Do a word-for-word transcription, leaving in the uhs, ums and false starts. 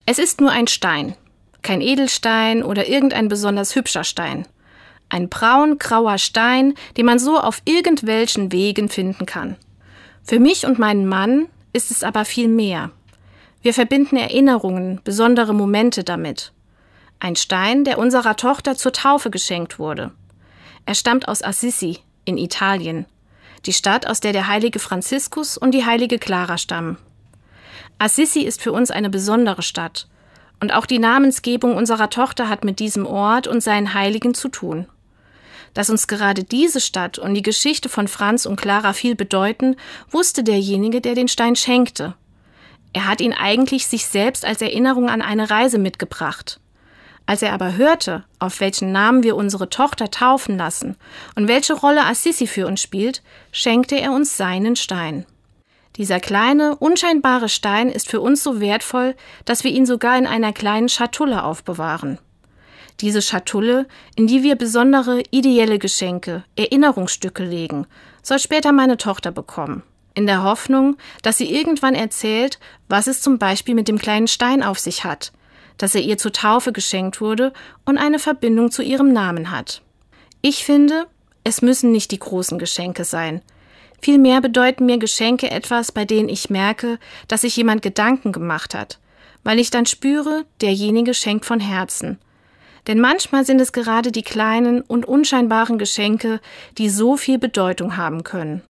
Es ist nur ein Stein, kein Edelstein oder irgendein besonders hübscher Stein. Ein braun-grauer Stein, den man so auf irgendwelchen Wegen finden kann. Für mich und meinen Mann ist es aber viel mehr. Wir verbinden Erinnerungen, besondere Momente damit. Ein Stein, der unserer Tochter zur Taufe geschenkt wurde. Er stammt aus Assisi in Italien, die Stadt, aus der der heilige Franziskus und die heilige Clara stammen. Assisi ist für uns eine besondere Stadt und auch die Namensgebung unserer Tochter hat mit diesem Ort und seinen Heiligen zu tun. Dass uns gerade diese Stadt und die Geschichte von Franz und Clara viel bedeuten, wusste derjenige, der den Stein schenkte. Er hat ihn eigentlich sich selbst als Erinnerung an eine Reise mitgebracht. Als er aber hörte, auf welchen Namen wir unsere Tochter taufen lassen und welche Rolle Assisi für uns spielt, schenkte er uns seinen Stein. Dieser kleine, unscheinbare Stein ist für uns so wertvoll, dass wir ihn sogar in einer kleinen Schatulle aufbewahren. Diese Schatulle, in die wir besondere ideelle Geschenke, Erinnerungsstücke legen, soll später meine Tochter bekommen. In der Hoffnung, dass sie irgendwann erzählt, was es zum Beispiel mit dem kleinen Stein auf sich hat, dass er ihr zur Taufe geschenkt wurde und eine Verbindung zu ihrem Namen hat. Ich finde, es müssen nicht die großen Geschenke sein. Vielmehr bedeuten mir Geschenke etwas, bei denen ich merke, dass sich jemand Gedanken gemacht hat, weil ich dann spüre, derjenige schenkt von Herzen. Denn manchmal sind es gerade die kleinen und unscheinbaren Geschenke, die so viel Bedeutung haben können.